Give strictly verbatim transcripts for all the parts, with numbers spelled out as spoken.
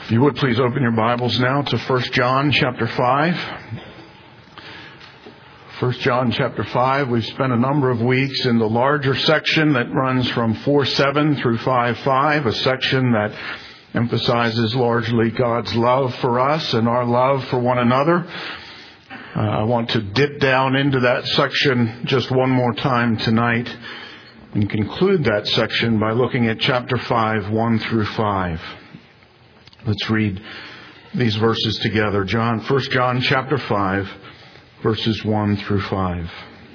If you would please open your Bibles now to First John chapter five. First John chapter five. We've spent a number of weeks in the larger section that runs from four seven through five five, a section that emphasizes largely God's love for us and our love for one another. Uh, I want to dip down into that section just one more time tonight and conclude that section by looking at chapter five, one through five. Let's read these verses together. John, First John chapter five, verses one through five.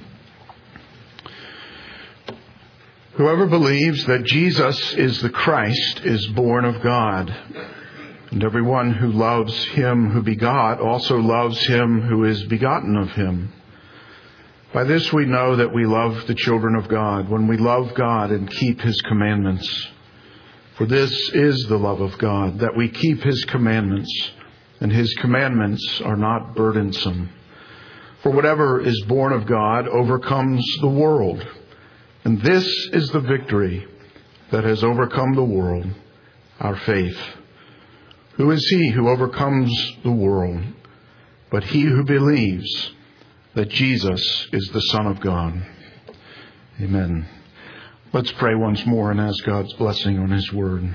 Whoever believes that Jesus is the Christ is born of God. And everyone who loves him who begot also loves him who is begotten of him. By this we know that we love the children of God, when we love God and keep his commandments. For this is the love of God, that we keep his commandments, and his commandments are not burdensome. For whatever is born of God overcomes the world. And this is the victory that has overcome the world, our faith. Who is he who overcomes the world, but he who believes that Jesus is the Son of God? Amen. Let's pray once more and ask God's blessing on his word.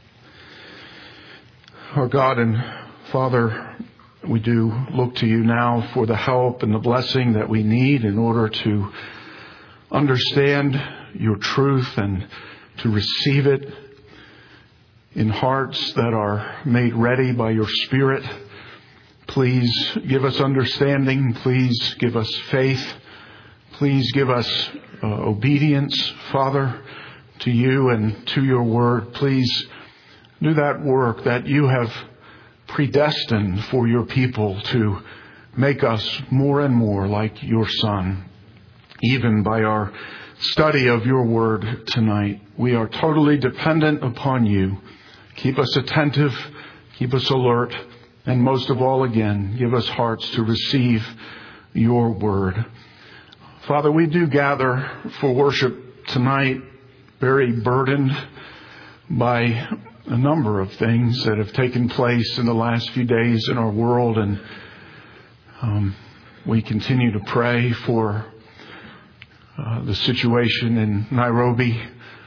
Our God and Father, we do look to you now for the help and the blessing that we need in order to understand your truth and to receive it in hearts that are made ready by your Spirit. Please give us understanding. Please give us faith. Please give us uh, obedience, Father, to you and to your word. Please do that work that you have predestined for your people to make us more and more like your Son. Even by our study of your word tonight, we are totally dependent upon you. Keep us attentive, keep us alert, and most of all, again, give us hearts to receive your word. Father, we do gather for worship tonight very burdened by a number of things that have taken place in the last few days in our world, and um, we continue to pray for uh, the situation in Nairobi,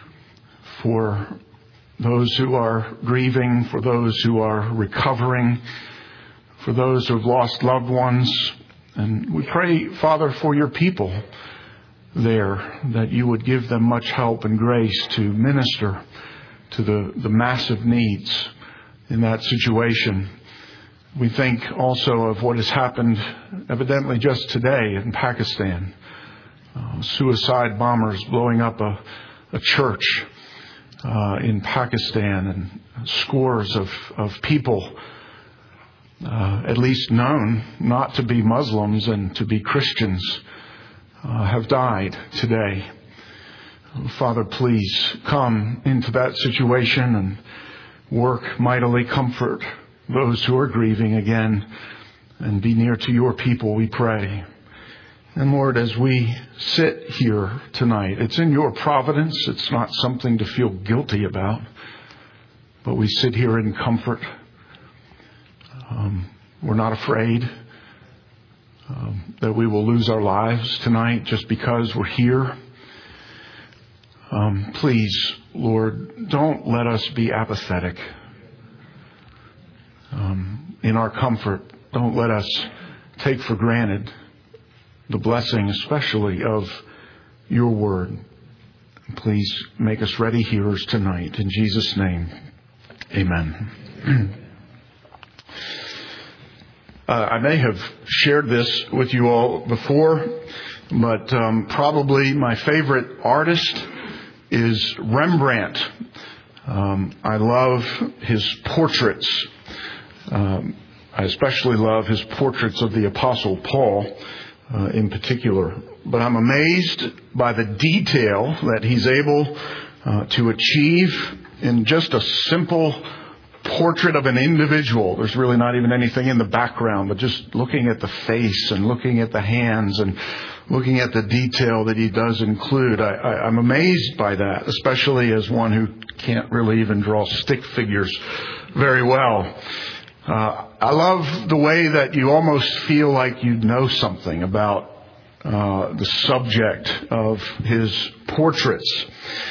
for those who are grieving, for those who are recovering, for those who have lost loved ones. And we pray, Father, for your people there, that you would give them much help and grace to minister to the, the massive needs in that situation. We think also of what has happened evidently just today in Pakistan. Uh, suicide bombers blowing up a, a church uh, in Pakistan, and scores of, of people Uh, at least known not to be Muslims and to be Christians, uh, have died today. Father, please come into that situation and work mightily, comfort those who are grieving again, and be near to your people, we pray. And Lord, as we sit here tonight, it's in your providence. It's not something to feel guilty about, but we sit here in comfort. Um, we're not afraid um, that we will lose our lives tonight just because we're here. Um, please, Lord, don't let us be apathetic um, in our comfort. Don't let us take for granted the blessing, especially of your word. Please make us ready hearers tonight. In Jesus' name, amen. Uh, I may have shared this with you all before, but um, probably my favorite artist is Rembrandt. Um, I love his portraits. Um, I especially love his portraits of the Apostle Paul uh, in particular. But I'm amazed by the detail that he's able uh, to achieve in just a simple portrait of an individual. There's really not even anything in the background, but just looking at the face and looking at the hands and looking at the detail that he does include. I, I, I'm amazed by that, especially as one who can't really even draw stick figures very well. Uh, I love the way that you almost feel like you know something about uh, the subject of his portraits.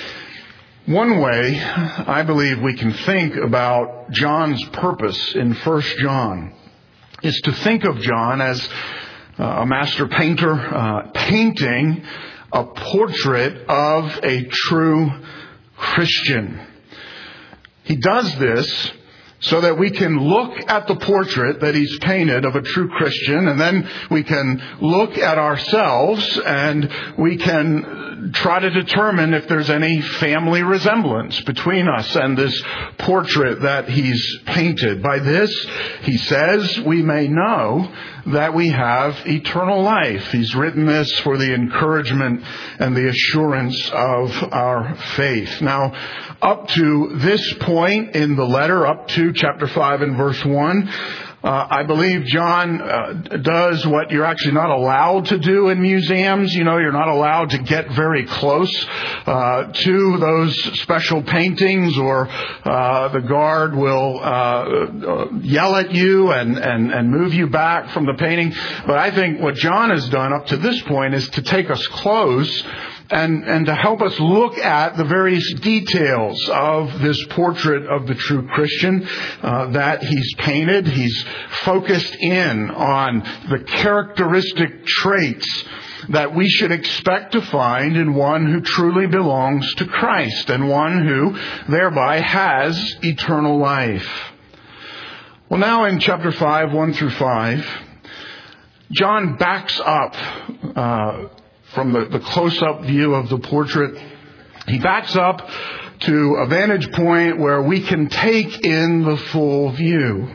One way I believe we can think about John's purpose in First John is to think of John as a master painter uh, painting a portrait of a true Christian. He does this so that we can look at the portrait that he's painted of a true Christian, and then we can look at ourselves and we can try to determine if there's any family resemblance between us and this portrait that he's painted. By this, he says, we may know that we have eternal life. He's written this for the encouragement and the assurance of our faith. Now, up to this point in the letter, up to chapter five and verse one, Uh, I believe John uh, does what you're actually not allowed to do in museums. You know, you're not allowed to get very close uh, to those special paintings, or uh, the guard will uh, yell at you and, and, and move you back from the painting. But I think what John has done up to this point is to take us close and, and to help us look at the various details of this portrait of the true Christian uh, that he's painted. He's focused in on the characteristic traits that we should expect to find in one who truly belongs to Christ, and one who thereby has eternal life. Well, now in chapter five, one through five, John backs up uh, from the, the close-up view of the portrait. He backs up to a vantage point where we can take in the full view.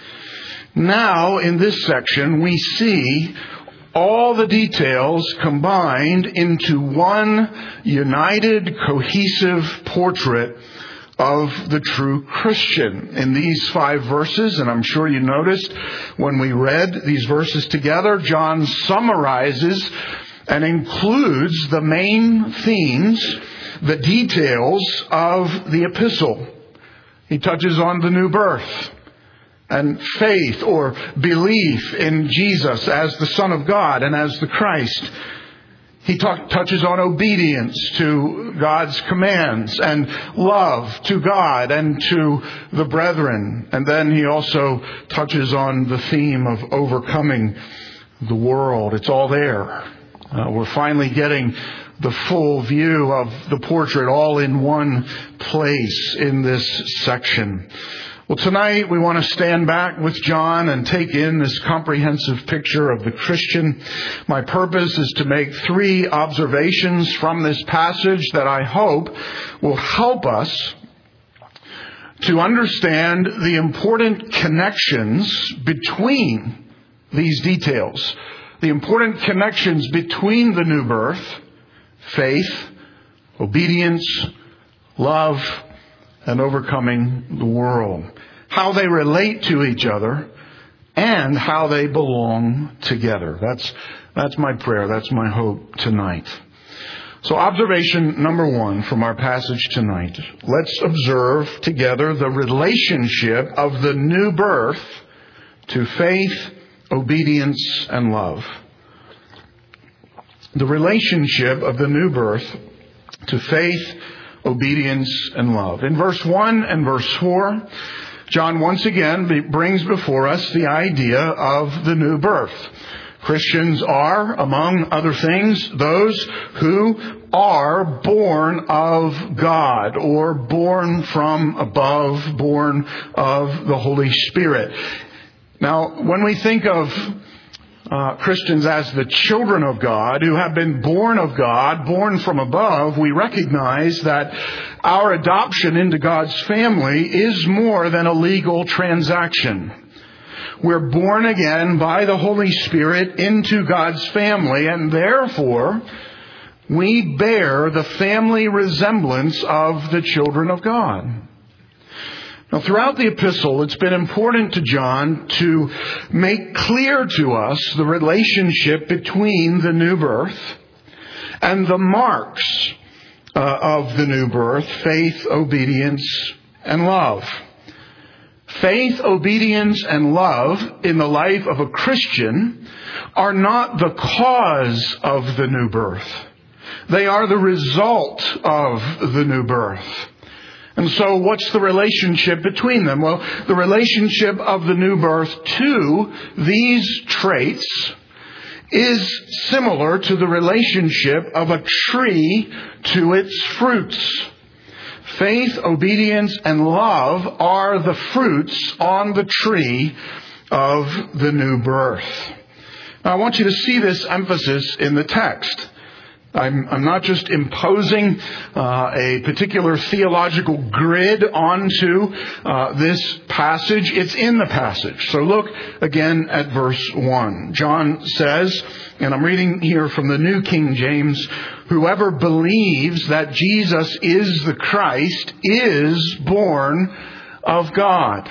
Now, in this section, we see all the details combined into one united, cohesive portrait of the true Christian. In these five verses, and I'm sure you noticed when we read these verses together, John summarizes and includes the main themes, the details of the epistle. He touches on the new birth and faith or belief in Jesus as the Son of God and as the Christ. He talk, touches on obedience to God's commands and love to God and to the brethren. And then he also touches on the theme of overcoming the world. It's all there. Uh, we're finally getting the full view of the portrait all in one place in this section. Well, tonight we want to stand back with John and take in this comprehensive picture of the Christian. My purpose is to make three observations from this passage that I hope will help us to understand the important connections between these details. The important connections between the new birth, faith, obedience, love, and overcoming the world. How they relate to each other and how they belong together. That's, that's my prayer. That's my hope tonight. So observation number one from our passage tonight. Let's observe together the relationship of the new birth to faith, obedience, and love. The relationship of the new birth to faith, obedience, and love. In verse one and verse four, John once again brings before us the idea of the new birth. Christians are, among other things, those who are born of God, or born from above, born of the Holy Spirit. Now, when we think of Uh, Christians as the children of God, who have been born of God, born from above, we recognize that our adoption into God's family is more than a legal transaction. We're born again by the Holy Spirit into God's family, and therefore we bear the family resemblance of the children of God. Now, throughout the epistle, it's been important to John to make clear to us the relationship between the new birth and the marks uh, of the new birth: faith, obedience, and love. Faith, obedience, and love in the life of a Christian are not the cause of the new birth. They are the result of the new birth. And so what's the relationship between them? Well, the relationship of the new birth to these traits is similar to the relationship of a tree to its fruits. Faith, obedience, and love are the fruits on the tree of the new birth. Now, I want you to see this emphasis in the text. I'm, I'm not just imposing uh, a particular theological grid onto uh, this passage. It's in the passage. So look again at verse one. John says, and I'm reading here from the New King James, "Whoever believes that Jesus is the Christ is born of God."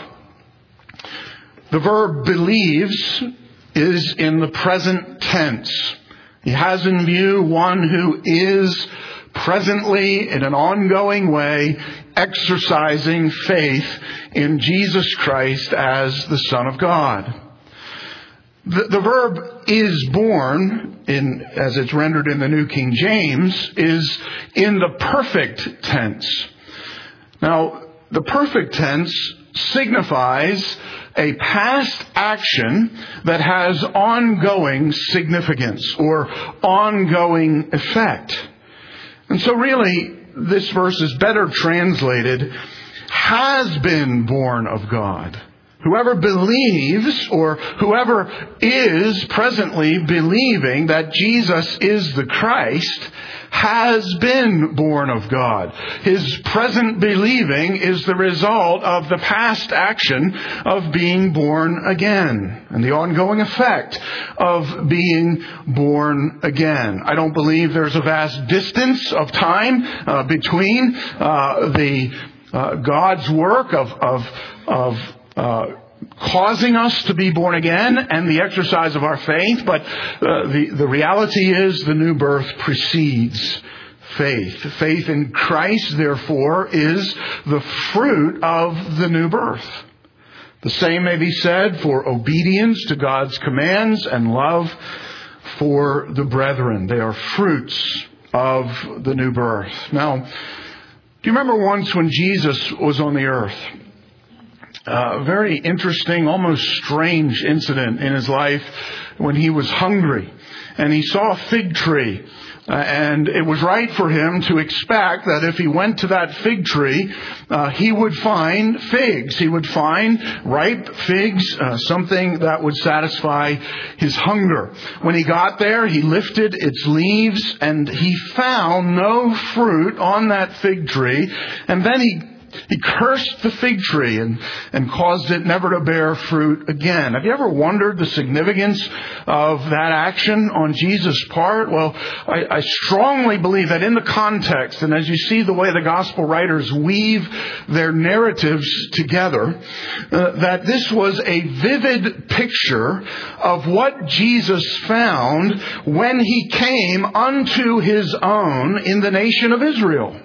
The verb believes is in the present tense. He has in view one who is presently, in an ongoing way, exercising faith in Jesus Christ as the Son of God. The, the verb "is born," in, as it's rendered in the New King James, is in the perfect tense. Now, the perfect tense signifies a past action that has ongoing significance or ongoing effect. And so really, this verse is better translated, has been born of God. Whoever believes, or whoever is presently believing that Jesus is the Christ, has been born of God. His present believing is the result of the past action of being born again and the ongoing effect of being born again. I don't believe there's a vast distance of time uh, between uh, the uh, God's work of of of uh, causing us to be born again and the exercise of our faith, but uh, the, the reality is the new birth precedes faith. Faith in Christ, therefore, is the fruit of the new birth. The same may be said for obedience to God's commands and love for the brethren. They are fruits of the new birth. Now, do you remember once when Jesus was on the earth? A uh, very interesting, almost strange incident in his life when he was hungry and he saw a fig tree. Uh, and it was right for him to expect that if he went to that fig tree, uh, he would find figs. He would find ripe figs, uh, something that would satisfy his hunger. When he got there, he lifted its leaves and he found no fruit on that fig tree. And then he He cursed the fig tree and, and caused it never to bear fruit again. Have you ever wondered the significance of that action on Jesus' part? Well, I, I strongly believe that in the context, and as you see the way the gospel writers weave their narratives together, uh, that this was a vivid picture of what Jesus found when he came unto his own in the nation of Israel.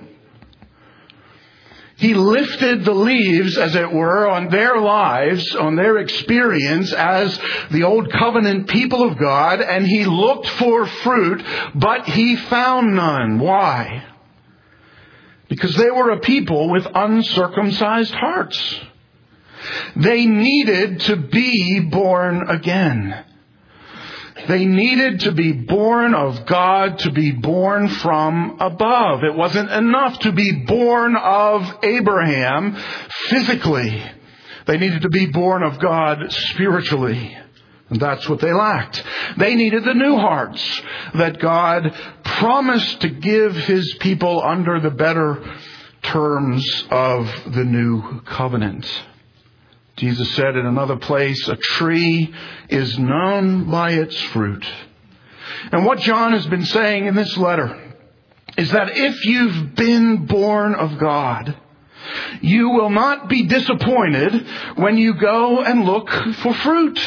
He lifted the leaves, as it were, on their lives, on their experience as the old covenant people of God, and he looked for fruit, but he found none. Why? Because they were a people with uncircumcised hearts. They needed to be born again. They needed to be born of God, to be born from above. It wasn't enough to be born of Abraham physically. They needed to be born of God spiritually. And that's what they lacked. They needed the new hearts that God promised to give his people under the better terms of the new covenant. Jesus said in another place, a tree is known by its fruit. And what John has been saying in this letter is that if you've been born of God, you will not be disappointed when you go and look for fruit.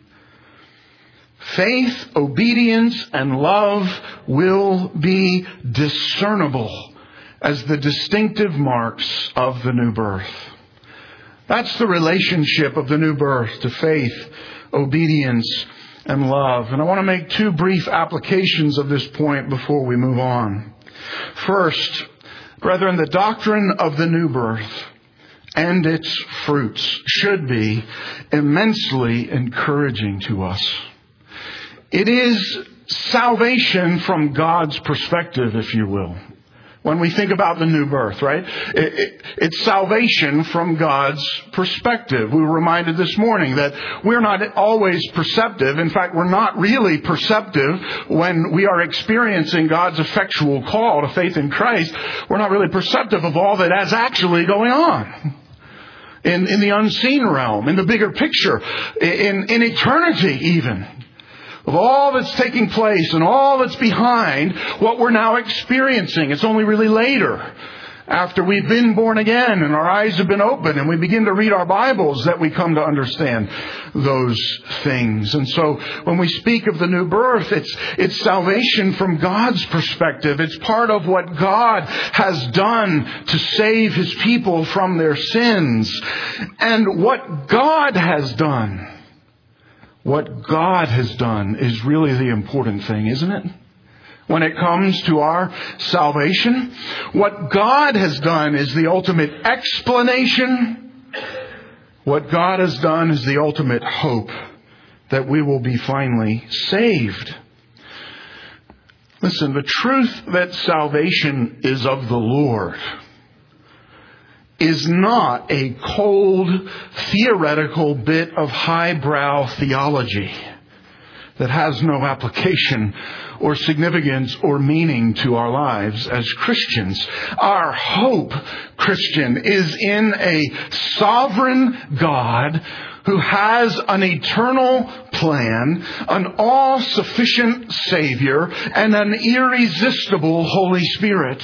Faith, obedience, and love will be discernible as the distinctive marks of the new birth. That's the relationship of the new birth to faith, obedience, and love. And I want to make two brief applications of this point before we move on. First, brethren, the doctrine of the new birth and its fruits should be immensely encouraging to us. It is salvation from God's perspective, if you will. When we think about the new birth, right? It, it, it's salvation from God's perspective. We were reminded this morning that we're not always perceptive. In fact, we're not really perceptive when we are experiencing God's effectual call to faith in Christ. We're not really perceptive of all that is actually going on in, in the unseen realm, in the bigger picture, in, in eternity even. Of all that's taking place and all that's behind what we're now experiencing. It's only really later, after we've been born again and our eyes have been opened and we begin to read our Bibles, that we come to understand those things. And so when we speak of the new birth, it's, it's salvation from God's perspective. It's part of what God has done to save His people from their sins. And what God has done What God has done is really the important thing, isn't it? When it comes to our salvation, what God has done is the ultimate explanation. What God has done is the ultimate hope that we will be finally saved. Listen, the truth that salvation is of the Lord is not a cold, theoretical bit of highbrow theology that has no application or significance or meaning to our lives as Christians. Our hope, Christian, is in a sovereign God who has an eternal plan, an all-sufficient Savior, and an irresistible Holy Spirit.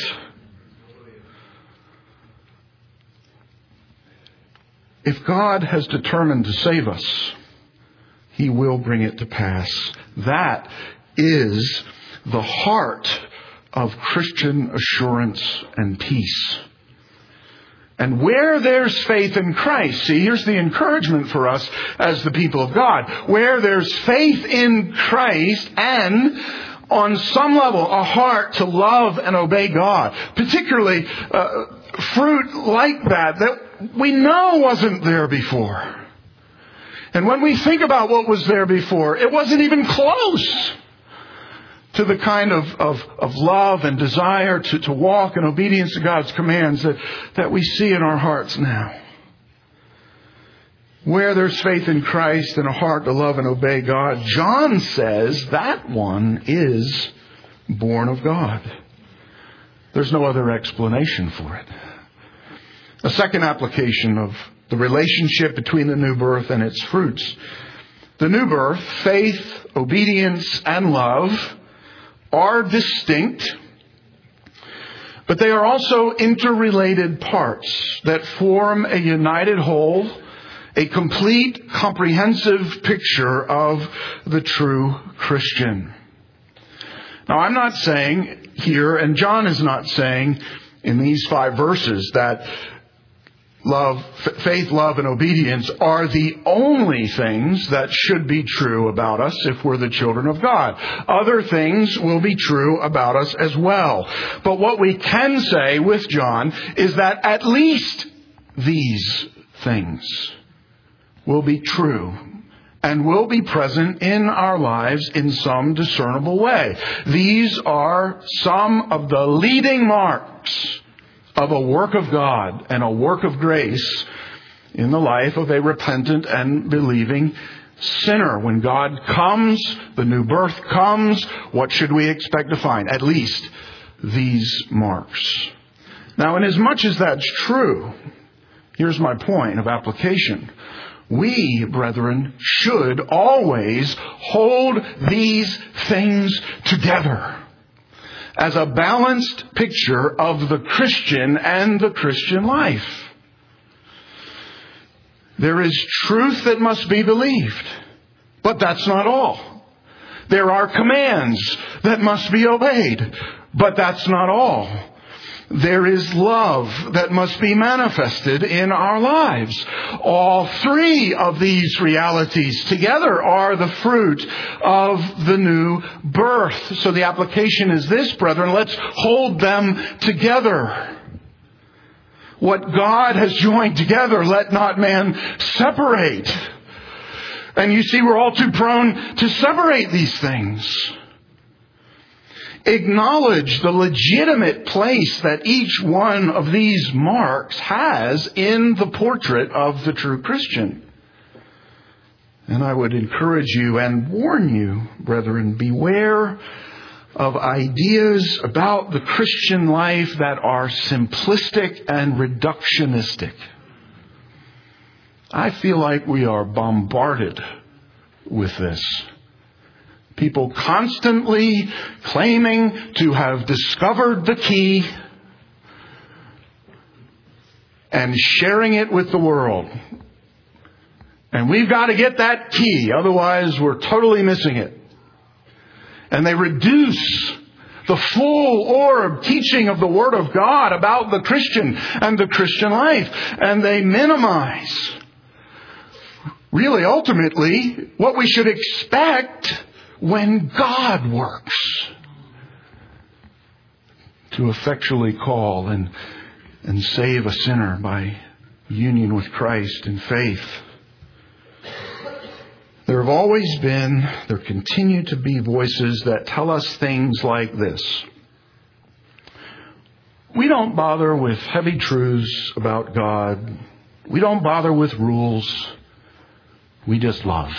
If God has determined to save us, He will bring it to pass. That is the heart of Christian assurance and peace. And where there's faith in Christ, see, here's the encouragement for us as the people of God. Where there's faith in Christ and on some level a heart to love and obey God, particularly uh, fruit like that, that we know wasn't there before. And when we think about what was there before, it wasn't even close to the kind of, of, of love and desire to, to walk in obedience to God's commands that, that we see in our hearts now. Where there's faith in Christ and a heart to love and obey God, John says that one is born of God. There's no other explanation for it. A second application of the relationship between the new birth and its fruits. The new birth, faith, obedience, and love are distinct, but they are also interrelated parts that form a united whole, a complete, comprehensive picture of the true Christian. Now, I'm not saying here, and John is not saying in these five verses, that Love, faith, love, and obedience are the only things that should be true about us if we're the children of God. Other things will be true about us as well. But what we can say with John is that at least these things will be true and will be present in our lives in some discernible way. These are some of the leading marks of a work of God and a work of grace in the life of a repentant and believing sinner. When God comes, the new birth comes, what should we expect to find? At least these marks. Now, inasmuch as that's true, here's my point of application. We, brethren, should always hold these things together as a balanced picture of the Christian and the Christian life. There is truth that must be believed, but that's not all. There are commands that must be obeyed, but that's not all. There is love that must be manifested in our lives. All three of these realities together are the fruit of the new birth. So the application is this, brethren, let's hold them together. What God has joined together, let not man separate. And you see, we're all too prone to separate these things. Acknowledge the legitimate place that each one of these marks has in the portrait of the true Christian. And I would encourage you and warn you, brethren, beware of ideas about the Christian life that are simplistic and reductionistic. I feel like we are bombarded with this. People constantly claiming to have discovered the key and sharing it with the world. And we've got to get that key, otherwise we're totally missing it. And they reduce the full orb teaching of the Word of God about the Christian and the Christian life. And they minimize, really ultimately, what we should expect when God works to effectually call and, and save a sinner by union with Christ in faith. There have always been, there continue to be voices that tell us things like this. We don't bother with heavy truths about God. We don't bother with rules. We just love.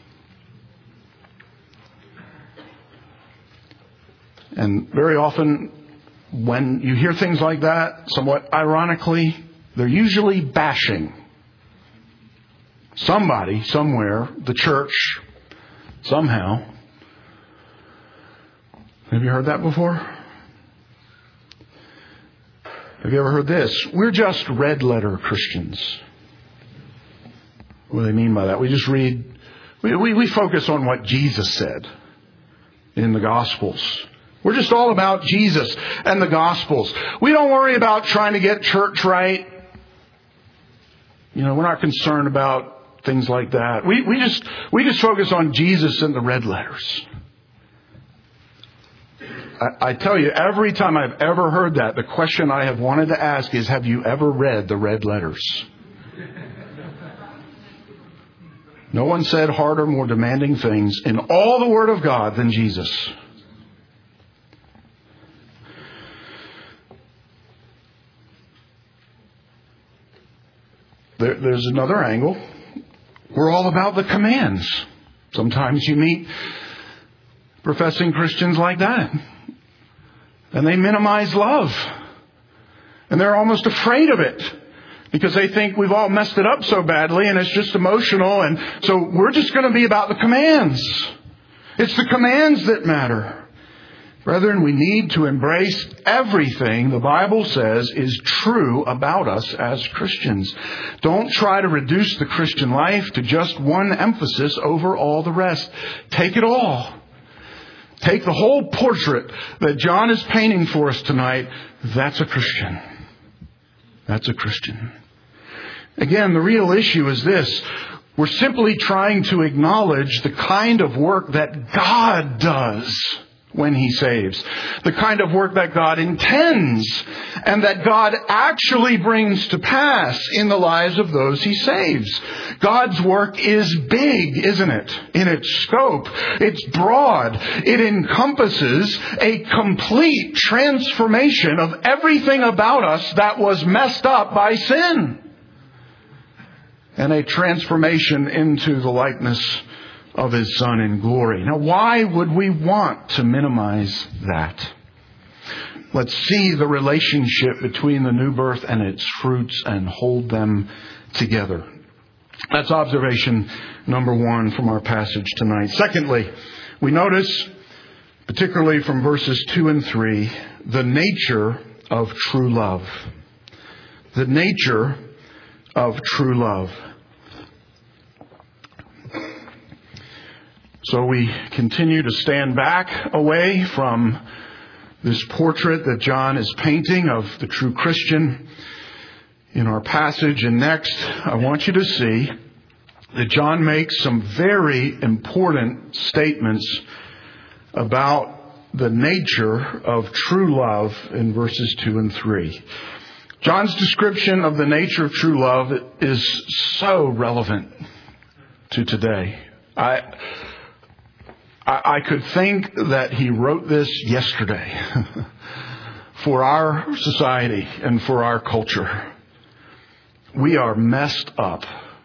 And very often, when you hear things like that, somewhat ironically, they're usually bashing somebody, somewhere, the church, somehow. Have you heard that before? Have you ever heard this? We're just red letter Christians. What do they mean by that? We just read, we, we, we focus on what Jesus said in the Gospels. We're just all about Jesus and the Gospels. We don't worry about trying to get church right. You know, we're not concerned about things like that. We we just we just focus on Jesus and the red letters. I, I tell you, every time I've ever heard that, the question I have wanted to ask is, have you ever read the red letters? No one said harder, more demanding things in all the Word of God than Jesus. There, there's another angle. We're all about the commands. Sometimes you meet professing Christians like that. And they minimize love. And they're almost afraid of it. Because they think we've all messed it up so badly and it's just emotional. And so we're just going to be about the commands. It's the commands that matter. Brethren, we need to embrace everything the Bible says is true about us as Christians. Don't try to reduce the Christian life to just one emphasis over all the rest. Take it all. Take the whole portrait that John is painting for us tonight. That's a Christian. That's a Christian. Again, the real issue is this. We're simply trying to acknowledge the kind of work that God does when He saves. The kind of work that God intends and that God actually brings to pass in the lives of those He saves. God's work is big, isn't it? In its scope. It's broad. It encompasses a complete transformation of everything about us that was messed up by sin. And a transformation into the likeness of His Son in glory. Now, why would we want to minimize that? Let's see the relationship between the new birth and its fruits and hold them together. That's observation number one from our passage tonight. Secondly, we notice, particularly from verses two and three, the nature of true love. The nature of true love. So we continue to stand back away from this portrait that John is painting of the true Christian in our passage. And next, I want you to see that John makes some very important statements about the nature of true love in verses two and three. John's description of the nature of true love is so relevant to today. I I, I could think that he wrote this yesterday for our society and for our culture. We are messed up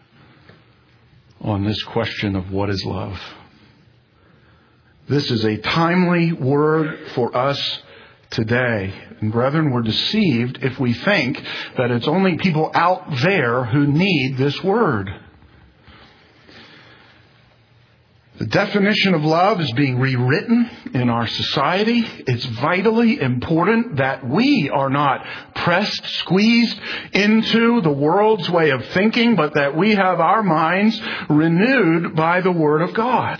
on this question of what is love. This is a timely word for us today. And brethren, we're deceived if we think that it's only people out there who need this word. The definition of love is being rewritten in our society. It's vitally important that we are not pressed, squeezed into the world's way of thinking, but that we have our minds renewed by the Word of God.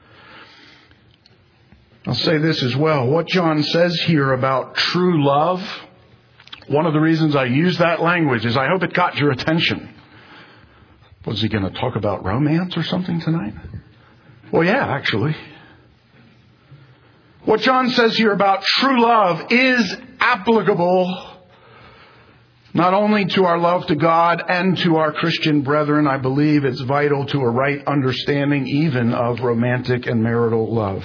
I'll say this as well. What John says here about true love, one of the reasons I use that language is I hope it got your attention. Was he going to talk about romance or something tonight? Well, yeah, actually. What John says here about true love is applicable not only to our love to God and to our Christian brethren. I believe it's vital to a right understanding even of romantic and marital love.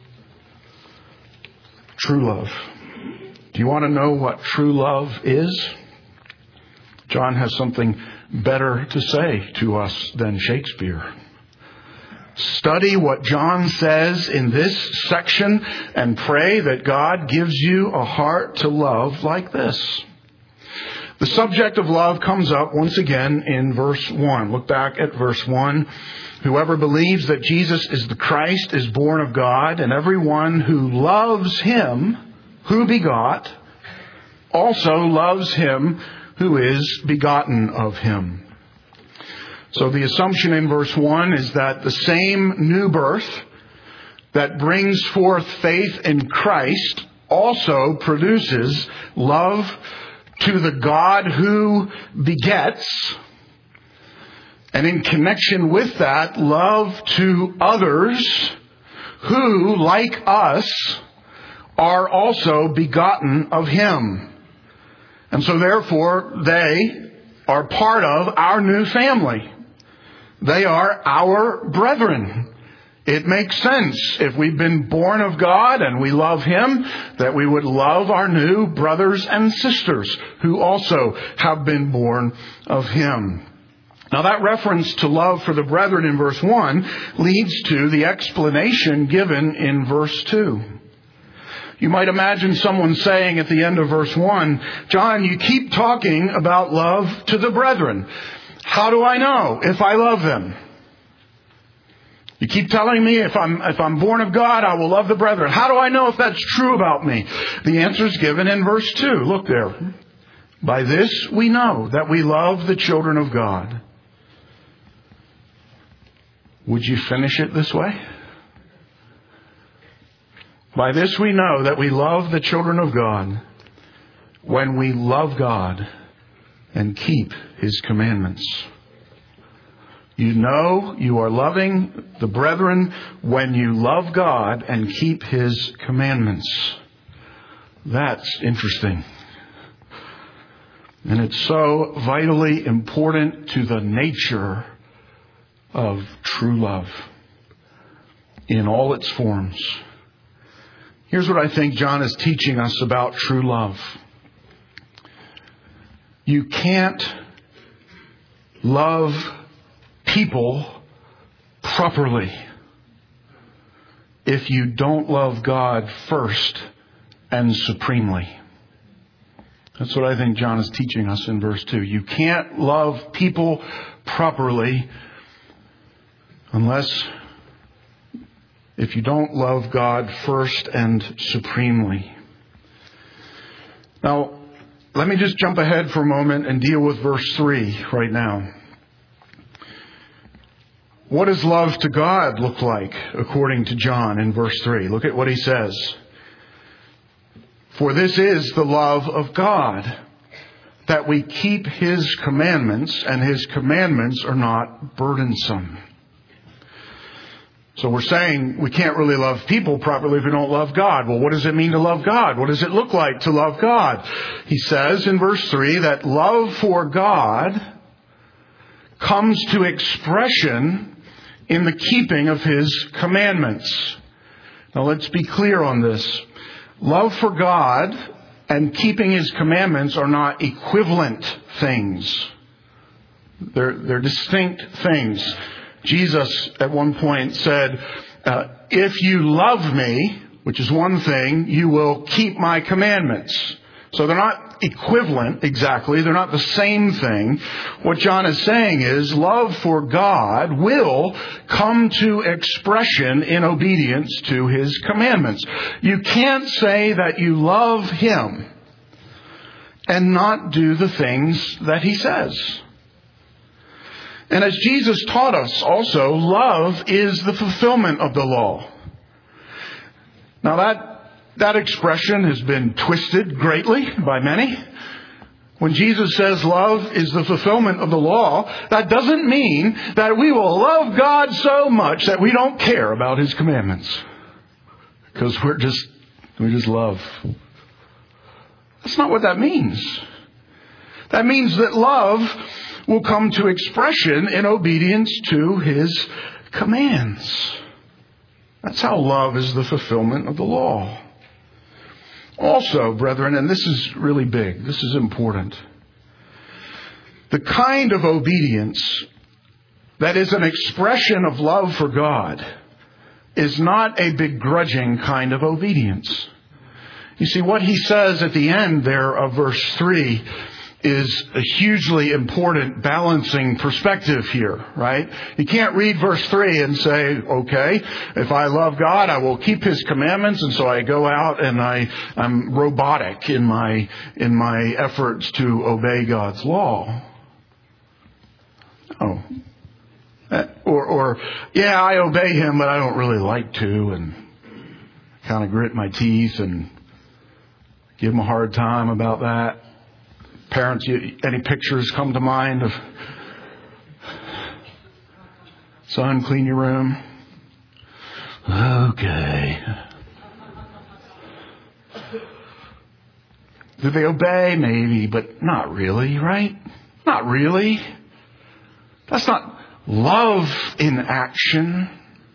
True love. Do you want to know what true love is? John has something better to say to us than Shakespeare. Study what John says in this section and pray that God gives you a heart to love like this. The subject of love comes up once again in verse one. Look back at verse one. Whoever believes that Jesus is the Christ is born of God, and everyone who loves him who begot also loves him who is begotten of him. So the assumption in verse one is that the same new birth that brings forth faith in Christ also produces love to the God who begets, and in connection with that, love to others who, like us, are also begotten of him. And so therefore, they are part of our new family. They are our brethren. It makes sense if we've been born of God and we love him, that we would love our new brothers and sisters who also have been born of him. Now that reference to love for the brethren in verse one leads to the explanation given in verse two. You might imagine someone saying at the end of verse one, John, you keep talking about love to the brethren. How do I know if I love them? You keep telling me if I'm if I'm born of God, I will love the brethren. How do I know if that's true about me? The answer is given in verse two. Look there. By this we know that we love the children of God. Would you finish it this way? By this we know that we love the children of God when we love God and keep his commandments. You know you are loving the brethren when you love God and keep his commandments. That's interesting. And it's so vitally important to the nature of true love in all its forms. Here's what I think John is teaching us about true love. You can't love people properly if you don't love God first and supremely. That's what I think John is teaching us in verse two. You can't love people properly unless if you don't love God first and supremely. Now, let me just jump ahead for a moment and deal with verse three right now. What does love to God look like according to John in verse three? Look at what he says. For this is the love of God, that we keep His commandments, and His commandments are not burdensome. So we're saying we can't really love people properly if we don't love God. Well, what does it mean to love God? What does it look like to love God? He says in verse three that love for God comes to expression in the keeping of His commandments. Now let's be clear on this. Love for God and keeping His commandments are not equivalent things. They're, they're distinct things. Jesus at one point said, uh, if you love me, which is one thing, you will keep my commandments. So they're not equivalent exactly. They're not the same thing. What John is saying is love for God will come to expression in obedience to His commandments. You can't say that you love Him and not do the things that He says. And as Jesus taught us also, love is the fulfillment of the law. Now that, that expression has been twisted greatly by many. When Jesus says love is the fulfillment of the law, that doesn't mean that we will love God so much that we don't care about His commandments. Because we're just, we just love. That's not what that means. That means that love will come to expression in obedience to His commands. That's how love is the fulfillment of the law. Also, brethren, and this is really big, this is important, the kind of obedience that is an expression of love for God is not a begrudging kind of obedience. You see, what he says at the end there of verse three is a hugely important balancing perspective here, right? You can't read verse three and say, okay, if I love God, I will keep His commandments, and so I go out and I, I'm robotic in my, in my efforts to obey God's law. Oh. Or, or, yeah, I obey Him, but I don't really like to, and kind of grit my teeth and give Him a hard time about that. Parents, you, any pictures come to mind of son, clean your room? Okay. Do they obey? Maybe, but not really, right? Not really. That's not love in action.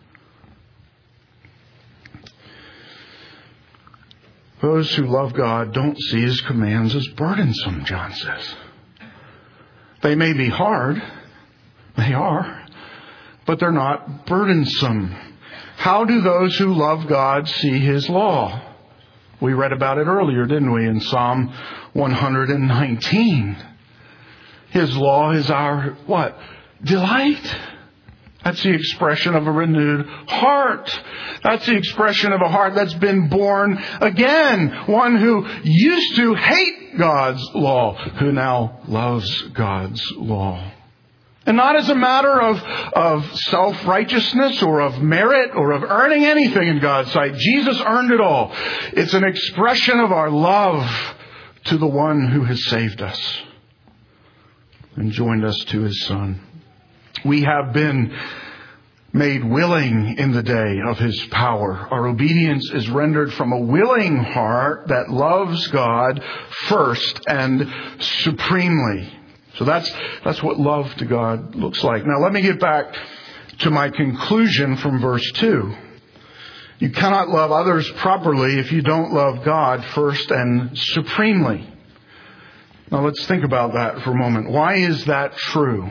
Those who love God don't see His commands as burdensome, John says. They may be hard. They are. But they're not burdensome. How do those who love God see His law? We read about it earlier, didn't we, in Psalm one nineteen. His law is our, what? Delight. That's the expression of a renewed heart. That's the expression of a heart that's been born again. One who used to hate God's law, who now loves God's law. And not as a matter of, of self-righteousness or of merit or of earning anything in God's sight. Jesus earned it all. It's an expression of our love to the one who has saved us and joined us to His Son. We have been made willing in the day of His power. Our obedience is rendered from a willing heart that loves God first and supremely. So that's that's what love to God looks like. Now let me get back to my conclusion from verse two. You cannot love others properly if you don't love God first and supremely. Now let's think about that for a moment. Why is that true?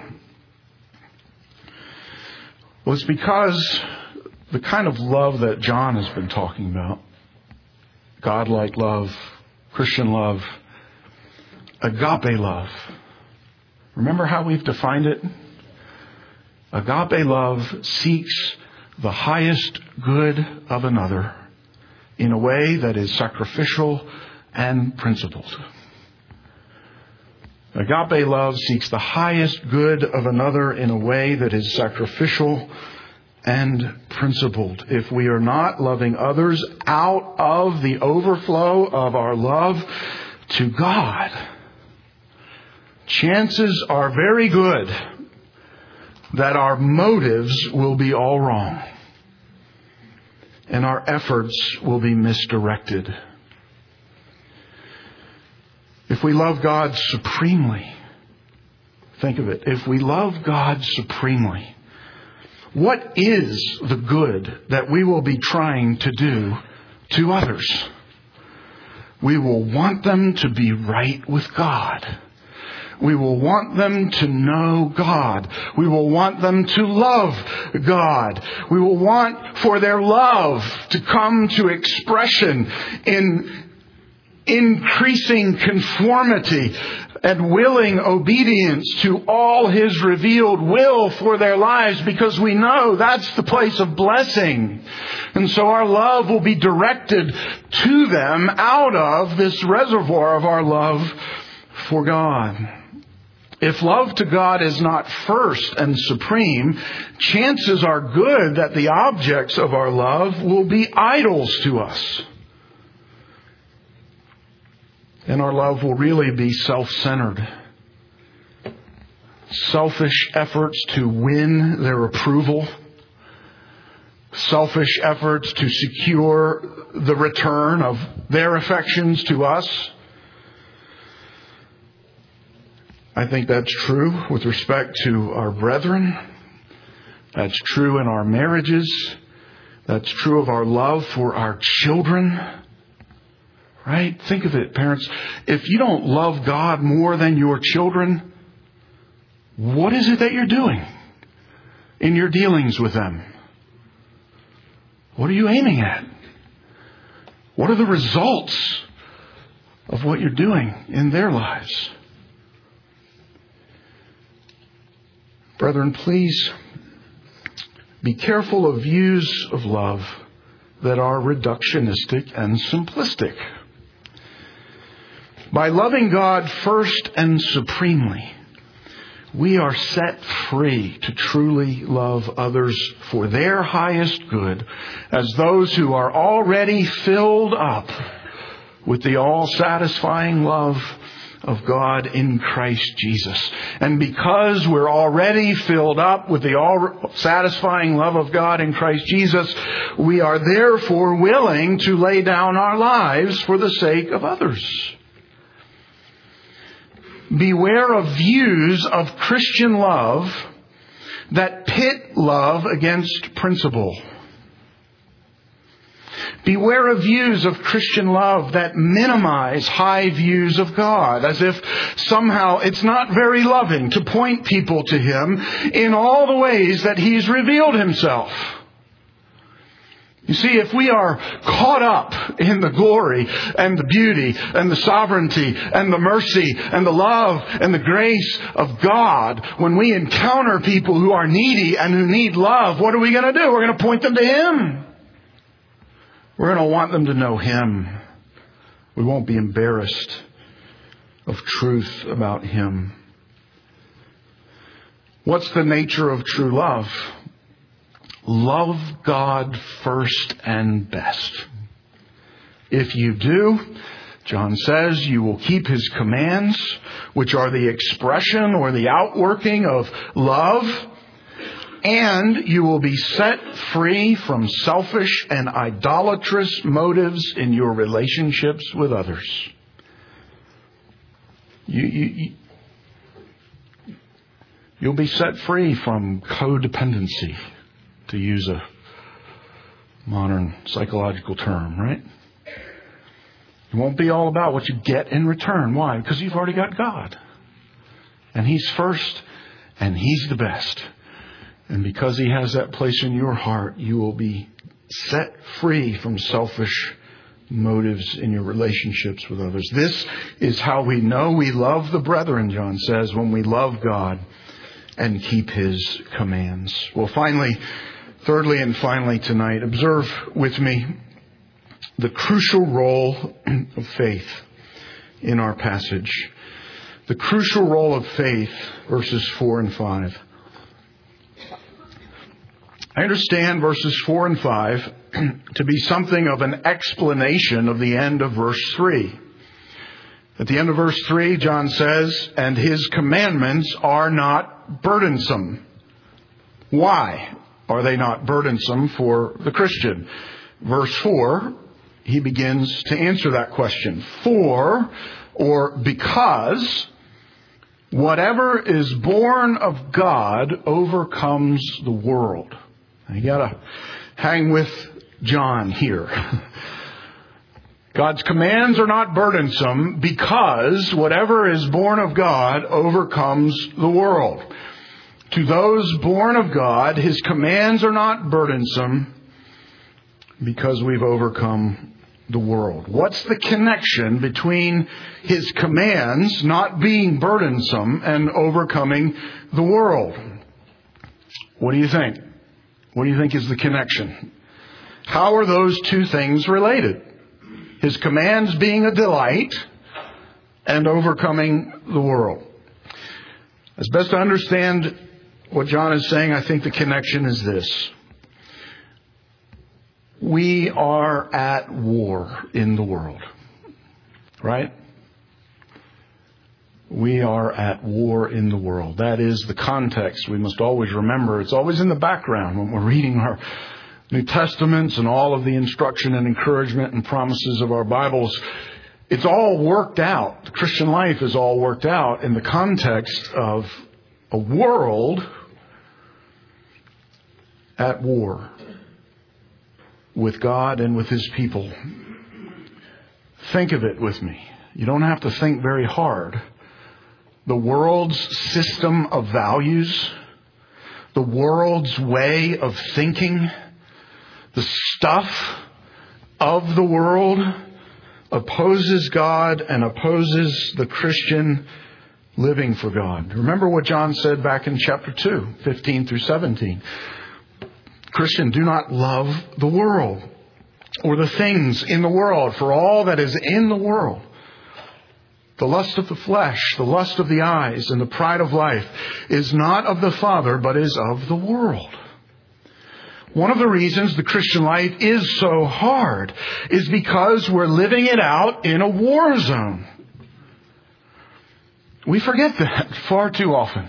Well, it's because the kind of love that John has been talking about, God-like love, Christian love, agape love. Remember how we've defined it? Agape love seeks the highest good of another in a way that is sacrificial and principled. Agape love seeks the highest good of another in a way that is sacrificial and principled. If we are not loving others out of the overflow of our love to God, chances are very good that our motives will be all wrong and our efforts will be misdirected. If we love God supremely, think of it, if we love God supremely, what is the good that we will be trying to do to others? We will want them to be right with God. We will want them to know God. We will want them to love God. We will want for their love to come to expression in increasing conformity and willing obedience to all His revealed will for their lives, because we know that's the place of blessing. And so our love will be directed to them out of this reservoir of our love for God. If love to God is not first and supreme, chances are good that the objects of our love will be idols to us. And our love will really be self-centered. Selfish efforts to win their approval. Selfish efforts to secure the return of their affections to us. I think that's true with respect to our brethren. That's true in our marriages. That's true of our love for our children. Right? Think of it, parents. If you don't love God more than your children, what is it that you're doing in your dealings with them? What are you aiming at? What are the results of what you're doing in their lives? Brethren, please be careful of views of love that are reductionistic and simplistic. By loving God first and supremely, we are set free to truly love others for their highest good as those who are already filled up with the all-satisfying love of God in Christ Jesus. And because we're already filled up with the all-satisfying love of God in Christ Jesus, we are therefore willing to lay down our lives for the sake of others. Beware of views of Christian love that pit love against principle. Beware of views of Christian love that minimize high views of God, as if somehow it's not very loving to point people to Him in all the ways that He's revealed Himself. You see, if we are caught up in the glory and the beauty and the sovereignty and the mercy and the love and the grace of God, when we encounter people who are needy and who need love, what are we going to do? We're going to point them to Him. We're going to want them to know Him. We won't be embarrassed of truth about Him. What's the nature of true love? Love God first and best. If you do, John says, you will keep His commands, which are the expression or the outworking of love, and you will be set free from selfish and idolatrous motives in your relationships with others. You, you, you, you'll be set free from codependency, to use a modern psychological term, right? It won't be all about what you get in return. Why? Because you've already got God. And He's first, and He's the best. And because He has that place in your heart, you will be set free from selfish motives in your relationships with others. This is how we know we love the brethren, John says, when we love God and keep His commands. Well, finally, thirdly and finally tonight, observe with me the crucial role of faith in our passage. The crucial role of faith, verses four and five. I understand verses four and five to be something of an explanation of the end of verse three. At the end of verse three, John says, and his commandments are not burdensome. Why are they not burdensome for the Christian? Verse four, he begins to answer that question. For, or because, whatever is born of God overcomes the world. You gotta hang with John here. God's commands are not burdensome because whatever is born of God overcomes the world. To those born of God, his commands are not burdensome because we've overcome the world. What's the connection between his commands not being burdensome and overcoming the world? What do you think? What do you think is the connection? How are those two things related? His commands being a delight and overcoming the world. As best to understand what John is saying, I think the connection is this. We are at war in the world. Right? We are at war in the world. That is the context we must always remember. It's always in the background when we're reading our New Testaments and all of the instruction and encouragement and promises of our Bibles. It's all worked out. The Christian life is all worked out in the context of a world at war with God and with his people. Think of it with me. You don't have to think very hard. The world's system of values, the world's way of thinking, the stuff of the world opposes God and opposes the Christian living for God. Remember what John said back in chapter two, fifteen through seventeen. Christian, do not love the world or the things in the world, for all that is in the world, the lust of the flesh, the lust of the eyes, and the pride of life, is not of the Father, but is of the world. One of the reasons the Christian life is so hard is because we're living it out in a war zone. We forget that far too often.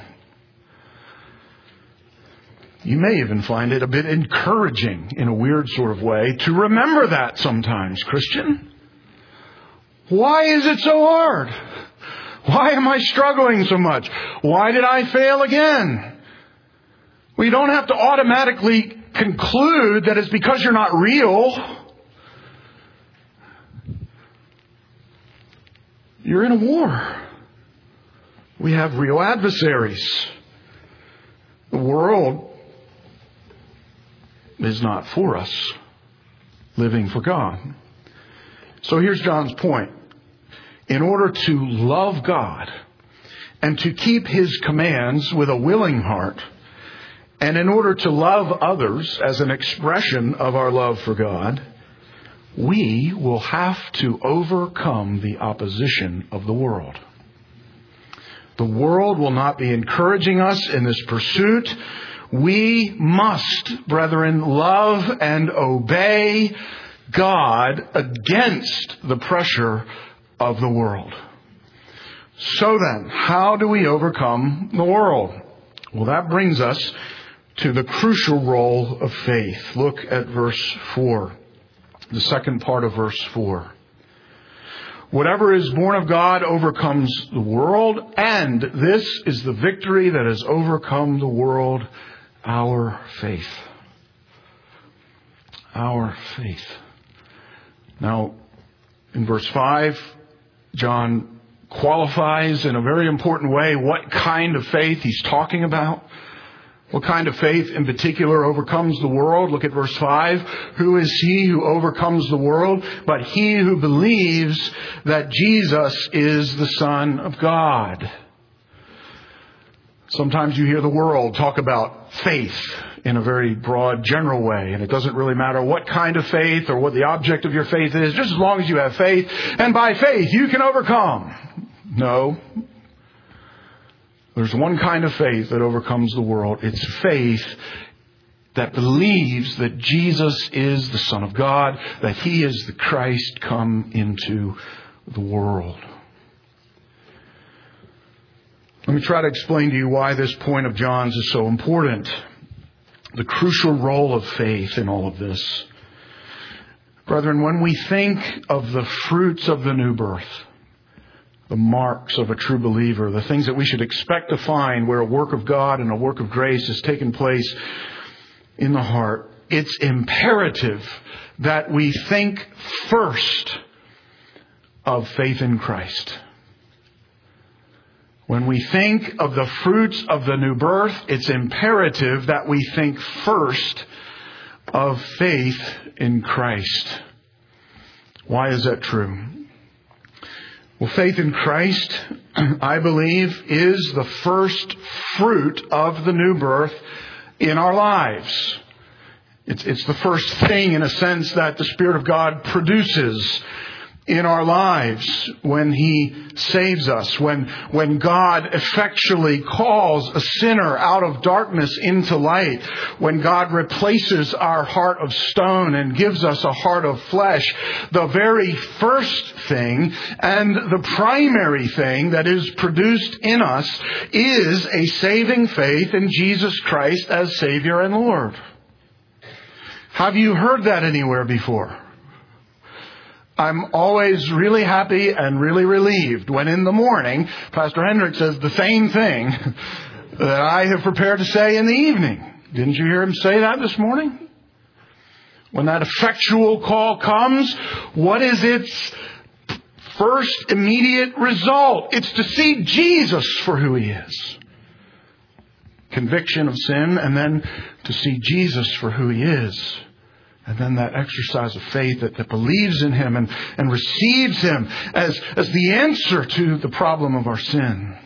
You may even find it a bit encouraging in a weird sort of way to remember that sometimes, Christian. Why is it so hard? Why am I struggling so much? Why did I fail again? Well, you don't have to automatically conclude that it's because you're not real. You're in a war. We have real adversaries. The world is not for us, living for God. So here's John's point. In order to love God and to keep his commands with a willing heart, and in order to love others as an expression of our love for God, we will have to overcome the opposition of the world. The world will not be encouraging us in this pursuit. We must, brethren, love and obey God against the pressure of the world. So then, how do we overcome the world? Well, that brings us to the crucial role of faith. Look at verse four, the second part of verse four. Whatever is born of God overcomes the world, and this is the victory that has overcome the world, our faith. Our faith. Now, in verse five, John qualifies in a very important way what kind of faith he's talking about. What kind of faith in particular overcomes the world? Look at verse five. Who is he who overcomes the world? But he who believes that Jesus is the Son of God. Sometimes you hear the world talk about faith in a very broad, general way. And it doesn't really matter what kind of faith or what the object of your faith is, just as long as you have faith. And by faith, you can overcome. No. There's one kind of faith that overcomes the world. It's faith that believes that Jesus is the Son of God, that He is the Christ come into the world. Let me try to explain to you why this point of John's is so important. The crucial role of faith in all of this. Brethren, when we think of the fruits of the new birth, the marks of a true believer, the things that we should expect to find where a work of God and a work of grace has taken place in the heart, it's imperative that we think first of faith in Christ. When we think of the fruits of the new birth, it's imperative that we think first of faith in Christ. Why is that true? Well, faith in Christ, I believe, is the first fruit of the new birth in our lives. It's, it's the first thing, in a sense, that the Spirit of God produces in our lives when He saves us, when, when God effectually calls a sinner out of darkness into light, when God replaces our heart of stone and gives us a heart of flesh. The very first thing and the primary thing that is produced in us is a saving faith in Jesus Christ as Savior and Lord. Have you heard that anywhere before? I'm always really happy and really relieved when in the morning Pastor Hendrick says the same thing that I have prepared to say in the evening. Didn't you hear him say that this morning? When that effectual call comes, what is its first immediate result? It's to see Jesus for who He is. Conviction of sin, and then to see Jesus for who He is. And then that exercise of faith that, that believes in Him and, and receives Him as, as the answer to the problem of our sin.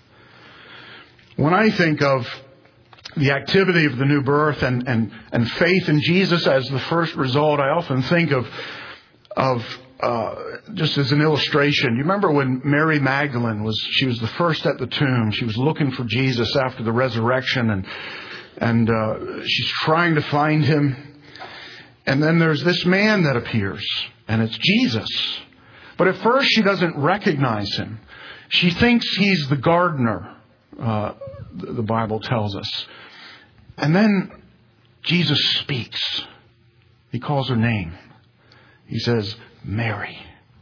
When I think of the activity of the new birth and, and, and faith in Jesus as the first result, I often think of, of uh, just as an illustration. You remember when Mary Magdalene was, she was the first at the tomb. She was looking for Jesus after the resurrection, and, and uh, she's trying to find Him. And then there's this man that appears, and it's Jesus. But at first she doesn't recognize Him. She thinks He's the gardener, uh, the Bible tells us. And then Jesus speaks. He calls her name. He says, Mary.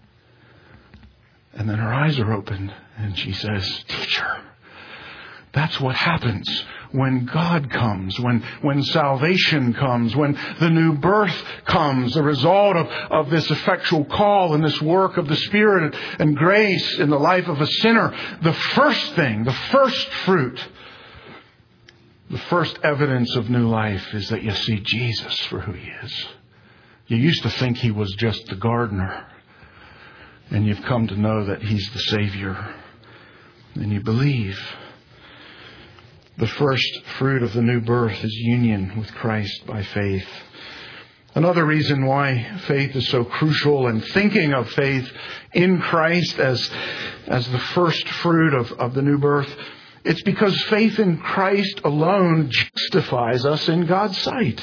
And then her eyes are opened, and she says, Teacher. That's what happens when God comes, when, when salvation comes, when the new birth comes, the result of, of this effectual call and this work of the Spirit and grace in the life of a sinner. The first thing, the first fruit, the first evidence of new life is that you see Jesus for who He is. You used to think He was just the gardener, and you've come to know that He's the Savior, and you believe. The first fruit of the new birth is union with Christ by faith. Another reason why faith is so crucial, and thinking of faith in Christ as, as the first fruit of, of the new birth, it's because faith in Christ alone justifies us in God's sight.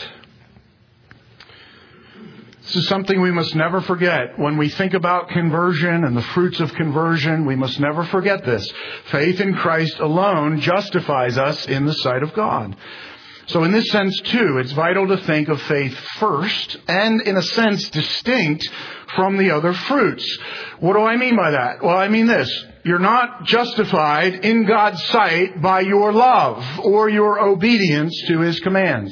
This is something we must never forget. When we think about conversion and the fruits of conversion, we must never forget this. Faith in Christ alone justifies us in the sight of God. So in this sense, too, it's vital to think of faith first and, in a sense, distinct from the other fruits. What do I mean by that? Well, I mean this. You're not justified in God's sight by your love or your obedience to His commands.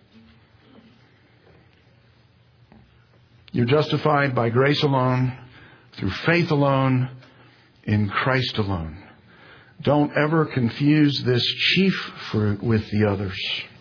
You're justified by grace alone, through faith alone, in Christ alone. Don't ever confuse this chief fruit with the others.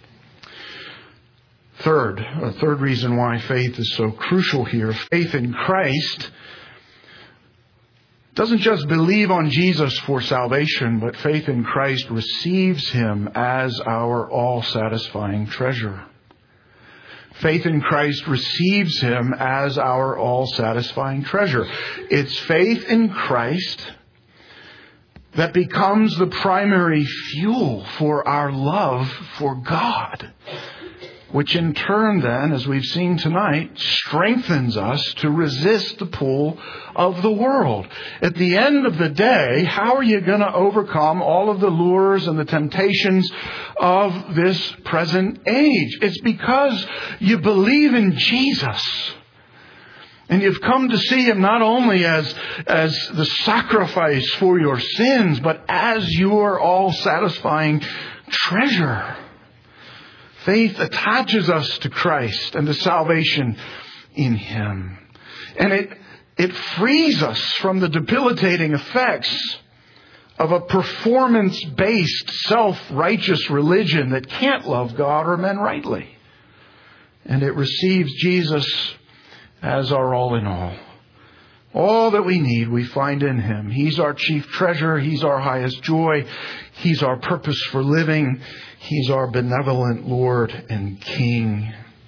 Third, a third reason why faith is so crucial here. Faith in Christ doesn't just believe on Jesus for salvation, but faith in Christ receives Him as our all-satisfying treasure. Faith in Christ receives Him as our all-satisfying treasure. It's faith in Christ that becomes the primary fuel for our love for God, which in turn then, as we've seen tonight, strengthens us to resist the pull of the world. At the end of the day, how are you going to overcome all of the lures and the temptations of this present age? It's because you believe in Jesus. And you've come to see Him not only as, as the sacrifice for your sins, but as your all-satisfying treasure. Faith attaches us to Christ and to salvation in Him. And it, it frees us from the debilitating effects of a performance-based, self-righteous religion that can't love God or men rightly. And it receives Jesus as our all in all. All that we need, we find in Him. He's our chief treasure. He's our highest joy. He's our purpose for living. He's our benevolent Lord and King.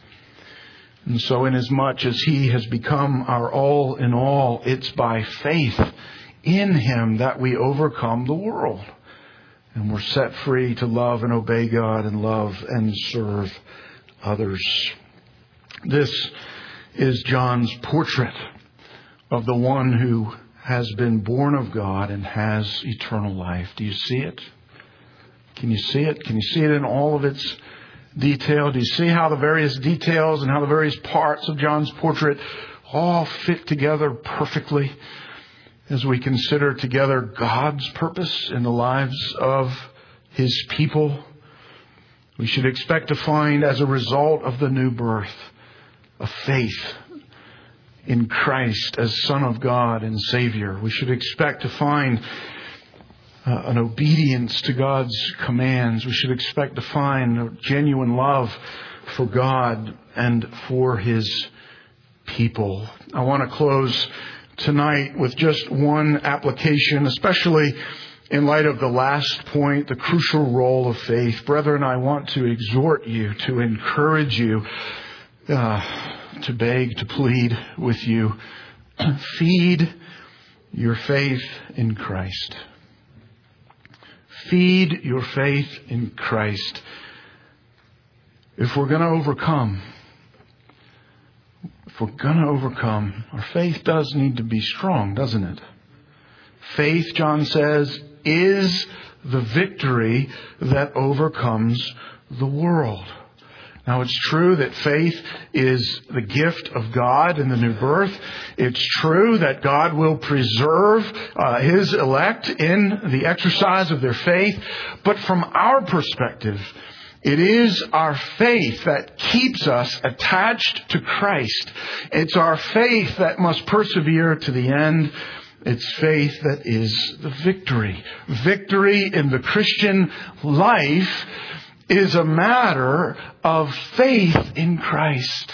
And so inasmuch as He has become our all in all, it's by faith in Him that we overcome the world. And we're set free to love and obey God and love and serve others. This is John's portrait of the one who has been born of God and has eternal life. Do you see it? Can you see it? Can you see it in all of its detail? Do you see how the various details and how the various parts of John's portrait all fit together perfectly as we consider together God's purpose in the lives of His people? We should expect to find, as a result of the new birth, a faith in Christ as Son of God and Savior. We should expect to find uh, an obedience to God's commands. We should expect to find a genuine love for God and for His people. I want to close tonight with just one application, especially in light of the last point, the crucial role of faith. Brethren, I want to exhort you, to encourage you, Uh, to beg, to plead with you. Feed your faith in Christ. Feed your faith in Christ. If we're going to overcome, if we're going to overcome, our faith does need to be strong, doesn't it? Faith, John says, is the victory that overcomes the world. Now, it's true that faith is the gift of God in the new birth. It's true that God will preserve uh, His elect in the exercise of their faith. But from our perspective, it is our faith that keeps us attached to Christ. It's our faith that must persevere to the end. It's faith that is the victory. Victory in the Christian life is a matter of faith in Christ.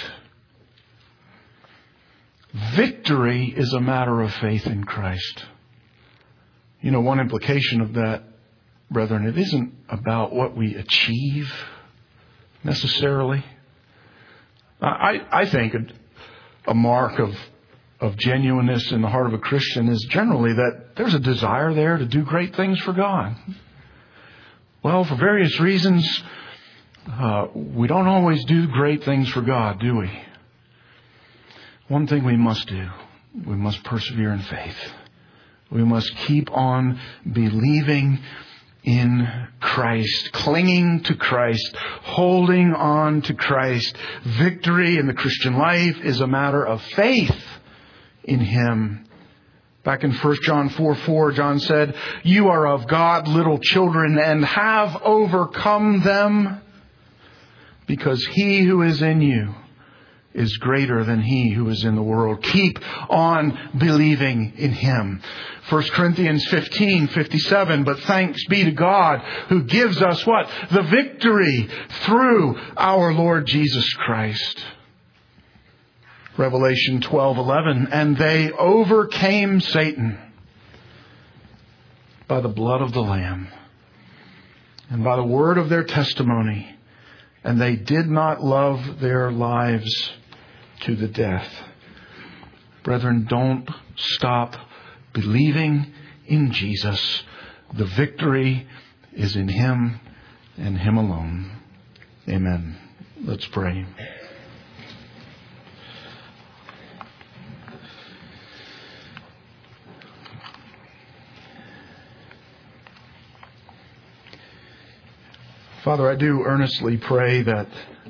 Victory is a matter of faith in Christ. You know, one implication of that, brethren, it isn't about what we achieve necessarily. I, I think a, a mark of, of genuineness in the heart of a Christian is generally that there's a desire there to do great things for God. Well, for various reasons, uh, we don't always do great things for God, do we? One thing we must do, we must persevere in faith. We must keep on believing in Christ, clinging to Christ, holding on to Christ. Victory in the Christian life is a matter of faith in Him. Back in First John four four, John said, "You are of God, little children, and have overcome them, because He who is in you is greater than he who is in the world." Keep on believing in Him. First Corinthians fifteen fifty-seven, "But thanks be to God who gives us" what? The victory through our Lord Jesus Christ. Revelation twelve eleven, "And they overcame Satan by the blood of the Lamb and by the word of their testimony, and they did not love their lives to the death." Brethren, don't stop believing in Jesus. The victory is in Him and Him alone. Amen. Let's pray. Father, I do earnestly pray that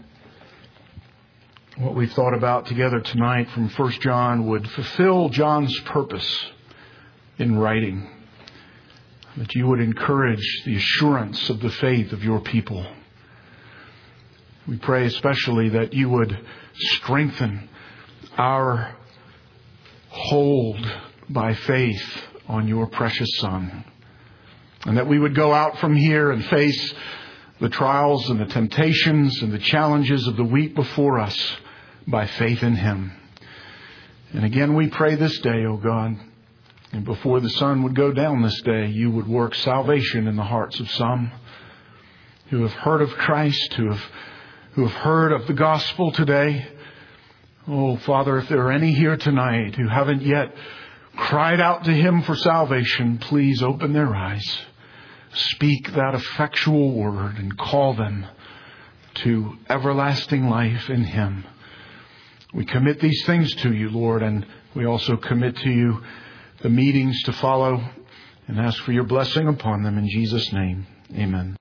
what we've thought about together tonight from First John would fulfill John's purpose in writing. That you would encourage the assurance of the faith of your people. We pray especially that you would strengthen our hold by faith on your precious Son. And that we would go out from here and face the trials and the temptations and the challenges of the week before us by faith in Him. And again, we pray this day, O God, and before the sun would go down this day, you would work salvation in the hearts of some who have heard of Christ, who have, who have heard of the gospel today. Oh, Father, if there are any here tonight who haven't yet cried out to Him for salvation, please open their eyes. Speak that effectual word and call them to everlasting life in Him. We commit these things to you, Lord, and we also commit to you the meetings to follow and ask for your blessing upon them in Jesus' name. Amen.